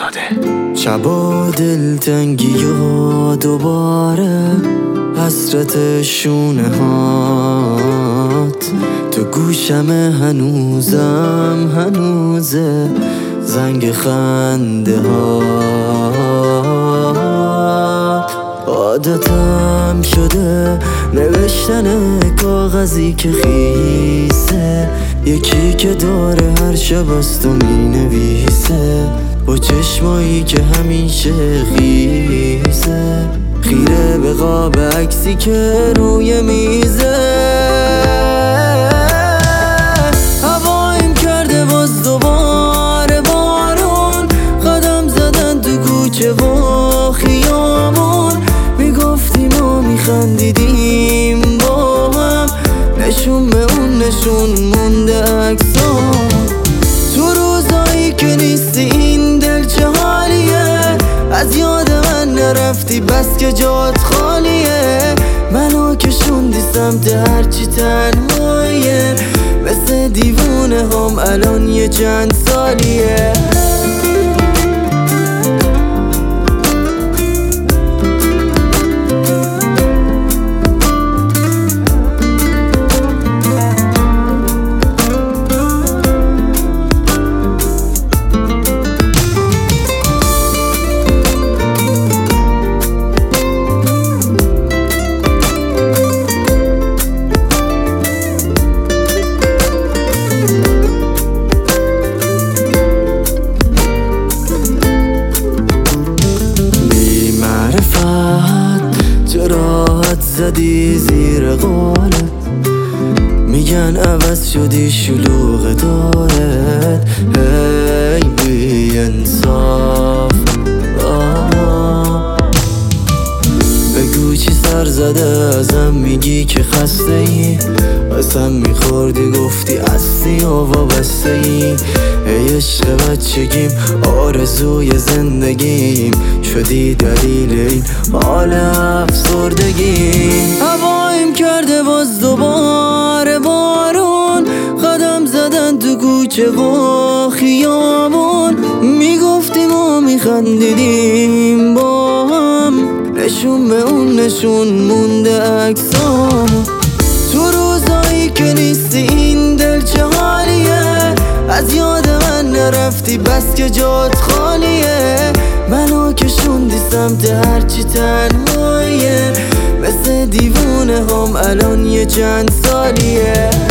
زاده. شبا دلتنگی و دوباره حسرت شونه هات تو گوشم هنوزه زنگ خنده هات. عادتم شده نوشتن کاغذی که خیسه، یکی که داره هر شب از تو می نویسه، با چشمایی که همیشه خیسه، خیره به قاب عکسی که روی میزه. هوایم کرده باز دوباره بارون، قدم زدن تو کوچه و خیابون، میگفتیم و میخندیدیم با هم، نشون به اون نشون مونده عکسام. تو روزایی که نیستی این دل چه حالیه، از یاد من نرفتی بس که جات خالیه، منو کشوندی سمت هرچی تنهاییه، مثل دیوونه هم الان یه چند سالیه. راحت زدی زیر قولت، میگن عوض شدی شلوغ دارت، هی بی انصاف. بگو چی سر زده ازم، میگی که خسته ای، قسم میخوردی گفتی هستی و وابسته ای. ای عشق بچگیم آرزوی زندگیم، شدی دلیل این حال افسردگی. هوایم کرده باز دوباره بارون، قدم زدن تو کوچه و خیابون، میگفتیم و میخندیدیم با هم، نشون به اون نشون مونده عکسام. تو روزایی که نیستی این دل چه حالیه، از یاد من نرفتی بس که جات خالیه، منو کشوندی سمت هرچی تنهاییه، مثل دیوونه هم الان یه چند سالیه.